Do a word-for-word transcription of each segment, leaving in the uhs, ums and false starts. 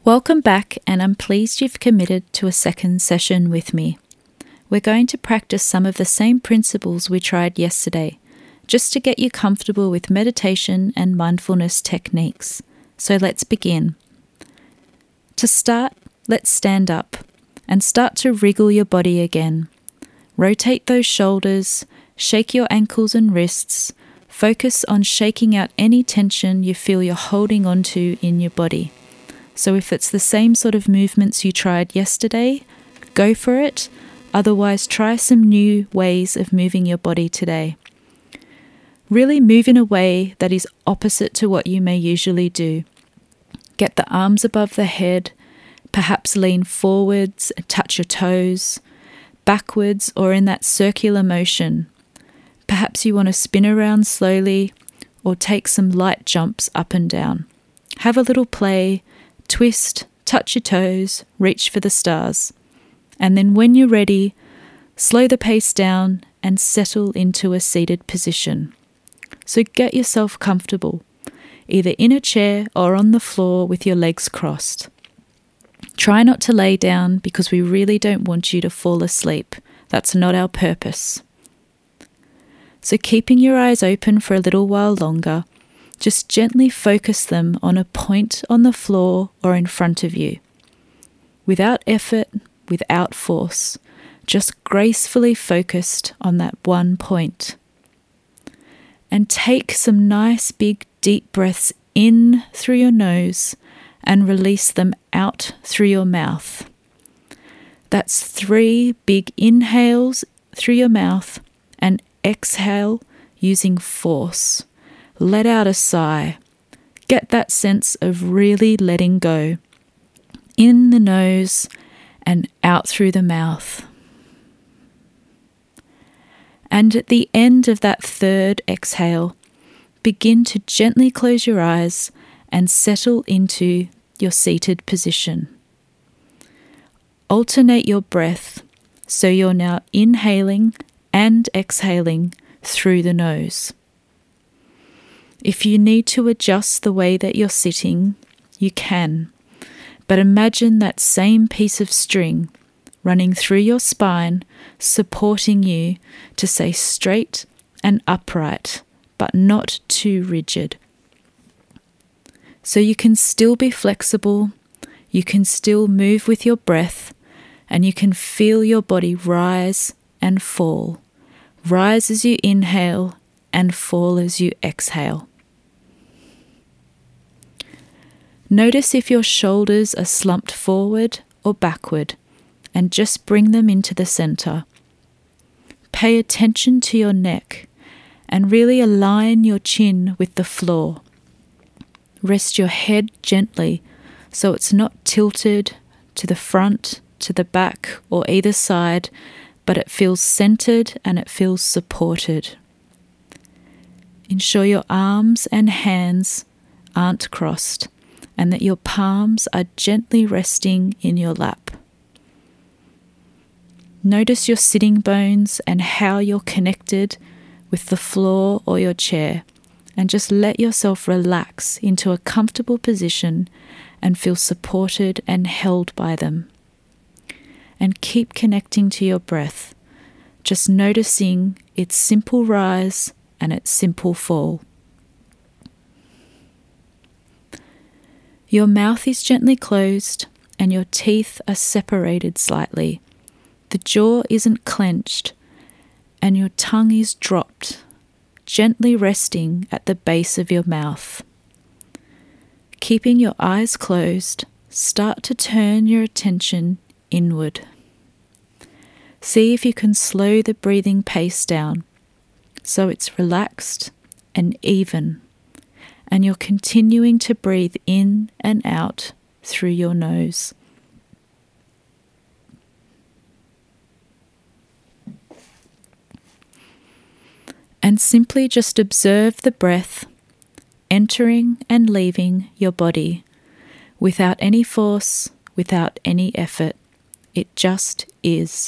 Welcome back, and I'm pleased you've committed to a second session with me. We're going to practice some of the same principles we tried yesterday, just to get you comfortable with meditation and mindfulness techniques. So let's begin. To start, let's stand up and start to wriggle your body again. Rotate those shoulders, shake your ankles and wrists. Focus on shaking out any tension you feel you're holding onto in your body. So if it's the same sort of movements you tried yesterday, go for it. Otherwise, try some new ways of moving your body today. Really move in a way that is opposite to what you may usually do. Get the arms above the head, perhaps lean forwards and touch your toes, backwards or in that circular motion. Perhaps you want to spin around slowly or take some light jumps up and down. Have a little play. Twist, touch your toes, reach for the stars. And then when you're ready, slow the pace down and settle into a seated position. So get yourself comfortable, either in a chair or on the floor with your legs crossed. Try not to lay down because we really don't want you to fall asleep. That's not our purpose. So keeping your eyes open for a little while longer, just gently focus them on a point on the floor or in front of you. Without effort, without force, just gracefully focused on that one point. And take some nice big deep breaths in through your nose and release them out through your mouth. That's three big inhales through your mouth and exhale using force. Let out a sigh. Get that sense of really letting go. In the nose and out through the mouth. And at the end of that third exhale, begin to gently close your eyes and settle into your seated position. Alternate your breath so you're now inhaling and exhaling through the nose. If you need to adjust the way that you're sitting, you can. But imagine that same piece of string running through your spine, supporting you to stay straight and upright, but not too rigid. So you can still be flexible, you can still move with your breath, and you can feel your body rise and fall. Rise as you inhale and fall as you exhale. Notice if your shoulders are slumped forward or backward, and just bring them into the center. Pay attention to your neck and really align your chin with the floor. Rest your head gently so it's not tilted to the front, to the back, or either side, but it feels centered and it feels supported. Ensure your arms and hands aren't crossed, and that your palms are gently resting in your lap. Notice your sitting bones and how you're connected with the floor or your chair, and just let yourself relax into a comfortable position and feel supported and held by them. And keep connecting to your breath, just noticing its simple rise and its simple fall. Your mouth is gently closed and your teeth are separated slightly. The jaw isn't clenched and your tongue is dropped, gently resting at the base of your mouth. Keeping your eyes closed, start to turn your attention inward. See if you can slow the breathing pace down so it's relaxed and even. And you're continuing to breathe in and out through your nose. And simply just observe the breath entering and leaving your body without any force, without any effort. It just is.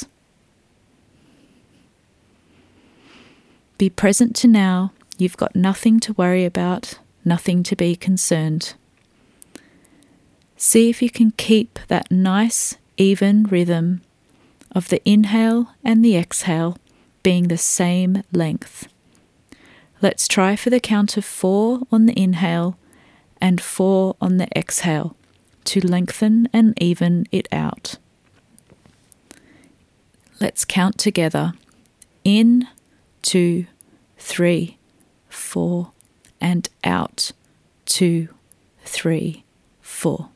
Be present to now. You've got nothing to worry about, nothing to be concerned. See if you can keep that nice, even rhythm of the inhale and the exhale being the same length. Let's try for the count of four on the inhale and four on the exhale to lengthen and even it out. Let's count together. In, two, three, four, and out, two, three, four.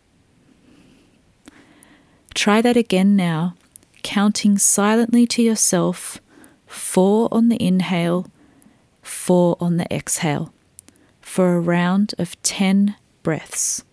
Try that again now, counting silently to yourself, four on the inhale, four on the exhale, for a round of ten breaths.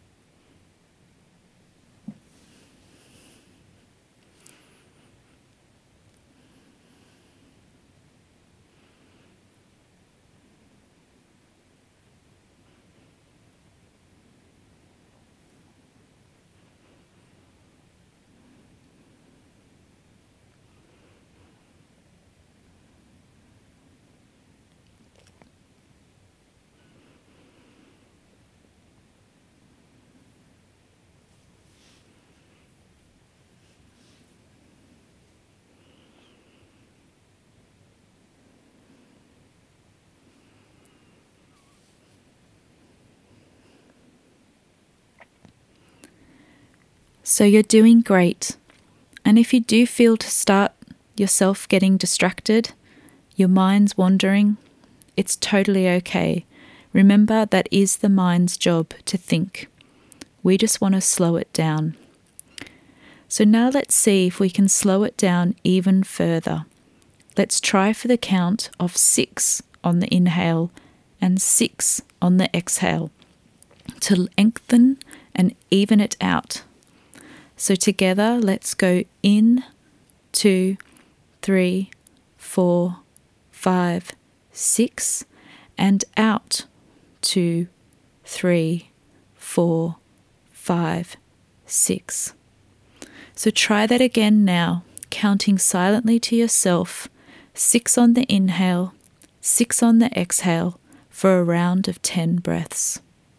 So you're doing great. And if you do feel to start yourself getting distracted, your mind's wandering, it's totally okay. Remember, that is the mind's job to think. We just want to slow it down. So now let's see if we can slow it down even further. Let's try for the count of six on the inhale and six on the exhale to lengthen and even it out. So together, let's go in, two, three, four, five, six, and out, two, three, four, five, six. So try that again now, counting silently to yourself, six on the inhale, six on the exhale, for a round of ten breaths.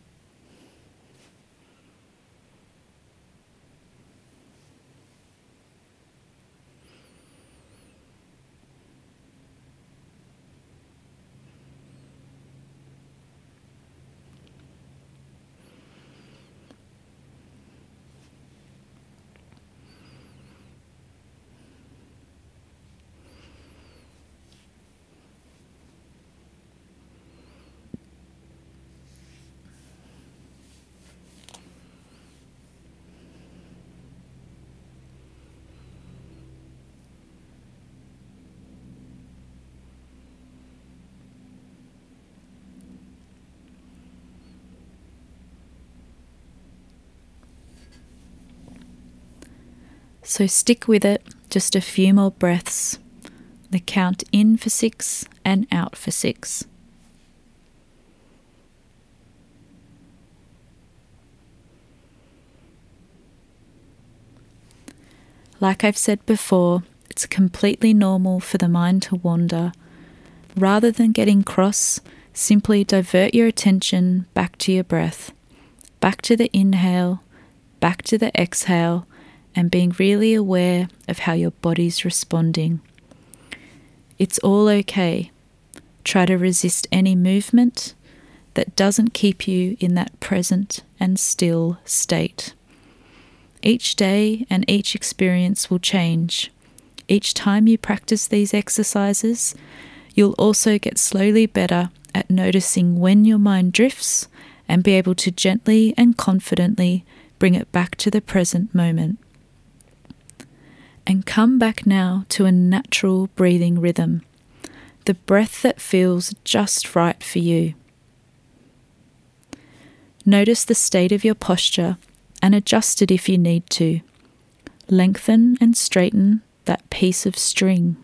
So stick with it, just a few more breaths. The count in for six and out for six. Like I've said before, it's completely normal for the mind to wander. Rather than getting cross, simply divert your attention back to your breath, back to the inhale, back to the exhale, and being really aware of how your body's responding. It's all okay. Try to resist any movement that doesn't keep you in that present and still state. Each day and each experience will change. Each time you practice these exercises, you'll also get slowly better at noticing when your mind drifts and be able to gently and confidently bring it back to the present moment. And come back now to a natural breathing rhythm, the breath that feels just right for you. Notice the state of your posture and adjust it if you need to. Lengthen and straighten that piece of string.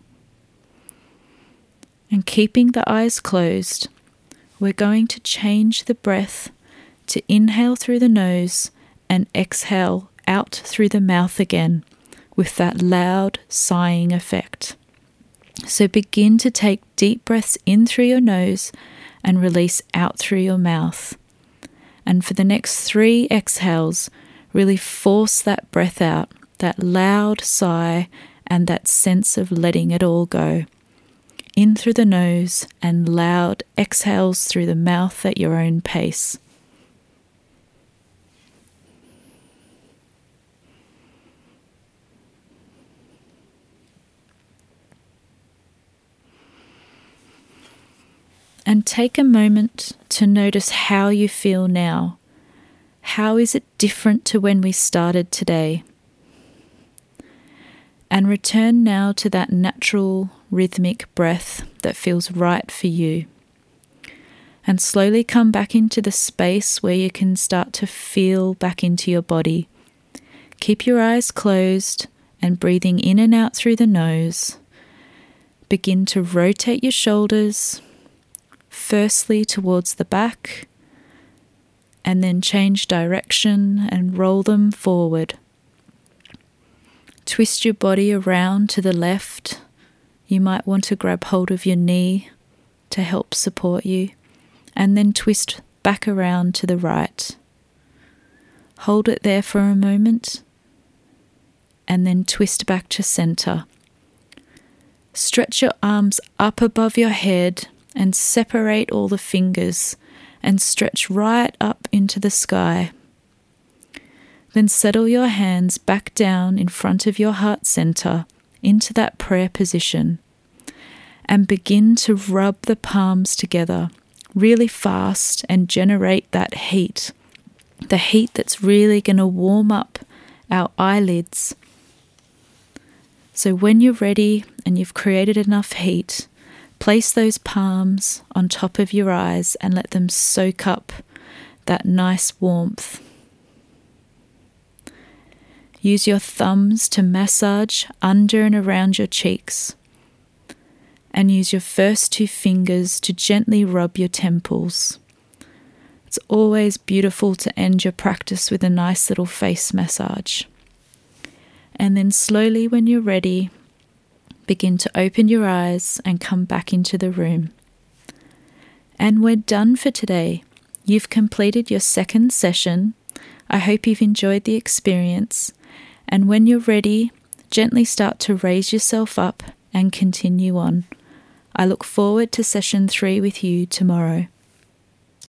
And keeping the eyes closed, we're going to change the breath to inhale through the nose and exhale out through the mouth again, with that loud sighing effect. So begin to take deep breaths in through your nose and release out through your mouth. And for the next three exhales, really force that breath out, that loud sigh and that sense of letting it all go. In through the nose and loud exhales through the mouth at your own pace. And take a moment to notice how you feel now. How is it different to when we started today? And return now to that natural, rhythmic breath that feels right for you. And slowly come back into the space where you can start to feel back into your body. Keep your eyes closed and breathing in and out through the nose. Begin to rotate your shoulders, firstly towards the back, and then change direction and roll them forward. Twist your body around to the left. You might want to grab hold of your knee to help support you, and then twist back around to the right. Hold it there for a moment, and then twist back to center. Stretch your arms up above your head and separate all the fingers and stretch right up into the sky. Then settle your hands back down in front of your heart center into that prayer position and begin to rub the palms together really fast and generate that heat, the heat that's really going to warm up our eyelids. So when you're ready and you've created enough heat, place those palms on top of your eyes and let them soak up that nice warmth. Use your thumbs to massage under and around your cheeks, and use your first two fingers to gently rub your temples. It's always beautiful to end your practice with a nice little face massage. And then slowly, when you're ready, begin to open your eyes and come back into the room. And we're done for today. You've completed your second session. I hope you've enjoyed the experience. And when you're ready, gently start to raise yourself up and continue on. I look forward to session three with you tomorrow.